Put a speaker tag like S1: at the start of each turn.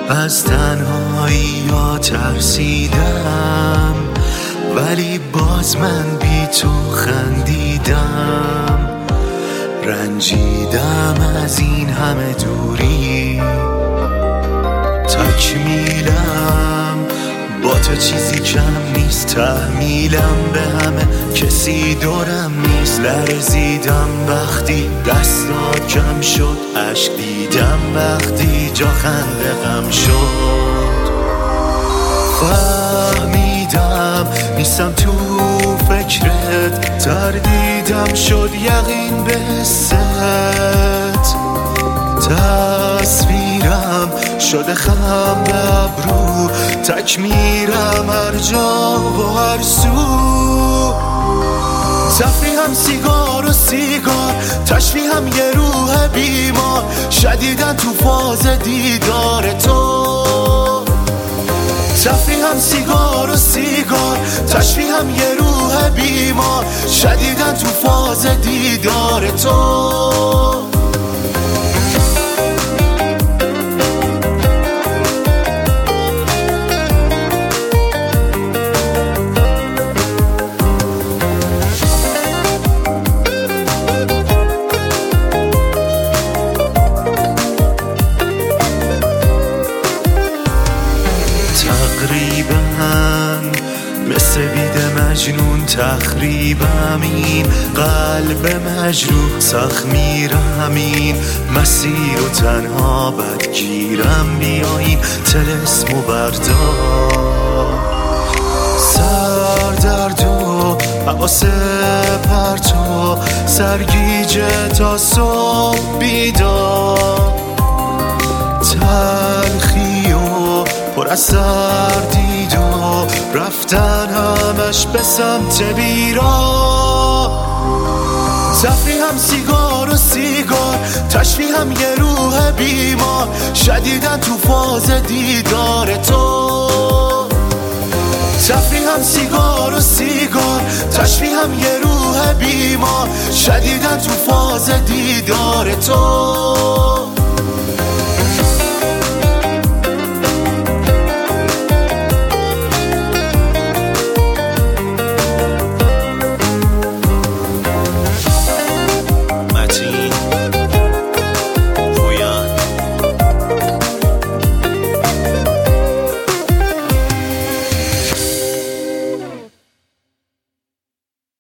S1: از تنهایی ها ترسیدم، ولی باز من بی تو خندیدم. رنجیدم از این همه دوری، تکمیلم با تو چیزی کم نیست. تحمیلم به همه کسی دورم نیست. لرزیدم وقتی دستات کم شد، اشک دیدم وقتی جا خنده غم شد. فهمیدم نیستم تو فکرت، تردیدم شد یقین به حست. تصویرم شده خم به ابرو، تک میرم هر جا و هر سو. تفریحم سیگار و سیگار، تشبیهم یه روح بیمار، شدیدن تو فاز دیدار تو. تفریحم سیگار و سیگار، تشبیهم یه روح بیمار، شدیدن تو فاز دیدار تو. تقریبا مثل بید مجنون تخریبم، این قلب مجروح سخت میرم. این مسیر و تنها بدگیرم، بیاین طلسم و بردار. سردرد و حواس پرتو، سرگیجه تا صبح بیدار. تلخی و پر از سردید و رفتن همش به سمت بیرا. تفریحم سیگار و سیگار، تشبیهم یه روح بیمار، شدیدن تو فاز دیدار تو. تفریحم سیگار و سیگار، تشبیهم یه روح بیمار، شدیدن تو فاز دیدار تو.